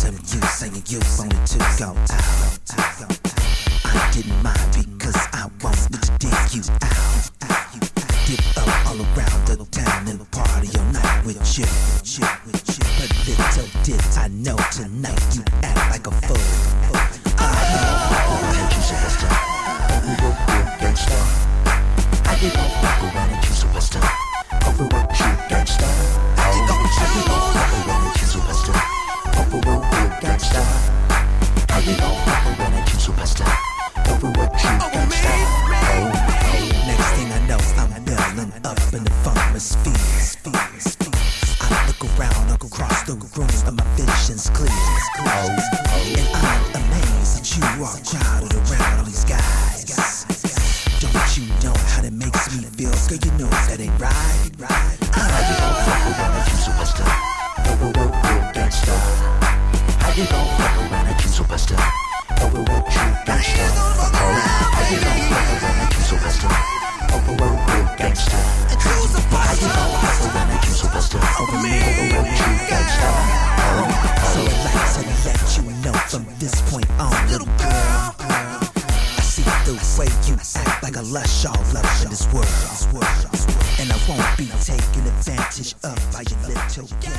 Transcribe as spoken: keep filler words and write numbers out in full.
some you saying you wanted to go out. I didn't mind because I wanted to dig you out. Dip up all around the town and party all night with you. But little did I know tonight you act like a fool. I had you Sylvester, but we were real gangsta. I did not fuck around with you Sylvester, but we were true gangsta. I did not fuck around with you Sylvester, but we were real gangsta. I did not fuck around with you Sylvester, but we were true gangsta. Oh, oh. Next thing I know, I'm belling up in the pharmacy. I look around, across the rooms, but my vision's clear. Oh, oh. And I'm amazed that you are crowded around all these guys. Don't you know how that makes me feel? Girl, you know that ain't right. I did not fuck around at you Sylvester, but we were real gangsta. I did not fuck around at you Sylvester, but we were true gangsta. Oh, I did not fuck around at you Sylvester, but we were real gangsta. I did not fuck around at you Sylvester, but we were true gangsta. Oh, so I'd like to let you know from this point on, little girl, I see the way you act like a lush all up in this world. And I won't be taken advantage of by your little